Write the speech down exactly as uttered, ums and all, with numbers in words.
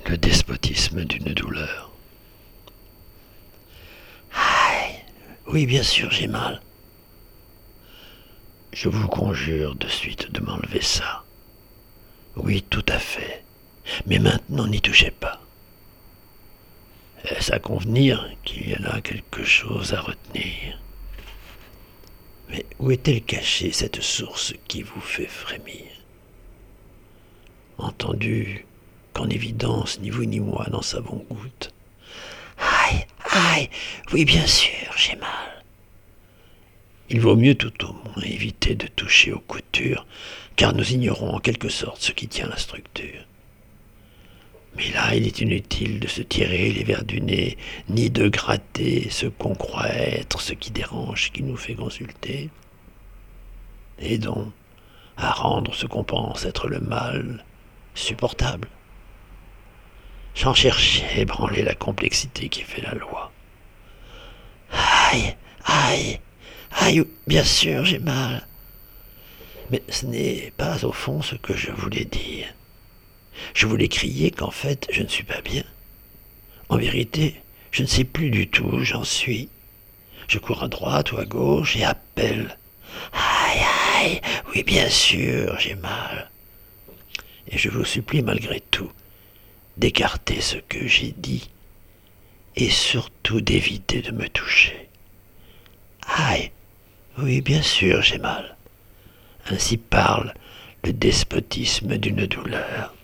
le despotisme d'une douleur. Aïe, oui, bien sûr, j'ai mal. Je vous conjure de suite de m'enlever ça. Oui, tout à fait. Mais maintenant, n'y touchez pas. Est-ce à convenir qu'il y a là quelque chose à retenir? Mais où est-elle cachée, cette source qui vous fait frémir? Entendu qu'en évidence, ni vous ni moi n'en savons goutte. Aïe, aïe, oui, bien sûr, j'ai mal. Il vaut mieux tout au moins éviter de toucher aux coutures, car nous ignorons en quelque sorte ce qui tient la structure. Mais là, il est inutile de se tirer les vers du nez, ni de gratter ce qu'on croit être, ce qui dérange, qui nous fait consulter. Aidons à rendre ce qu'on pense être le mal supportable, sans chercher à ébranler la complexité qui fait la loi. Aïe, aïe, aïe, bien sûr, j'ai mal. Mais ce n'est pas au fond ce que je voulais dire. Je voulais crier qu'en fait, je ne suis pas bien. En vérité, je ne sais plus du tout où j'en suis. Je cours à droite ou à gauche et appelle. Aïe, aïe, oui, bien sûr, j'ai mal. Et je vous supplie malgré tout d'écarter ce que j'ai dit et surtout d'éviter de me toucher. Aïe, oui, bien sûr, j'ai mal. Ainsi parle le despotisme d'une douleur.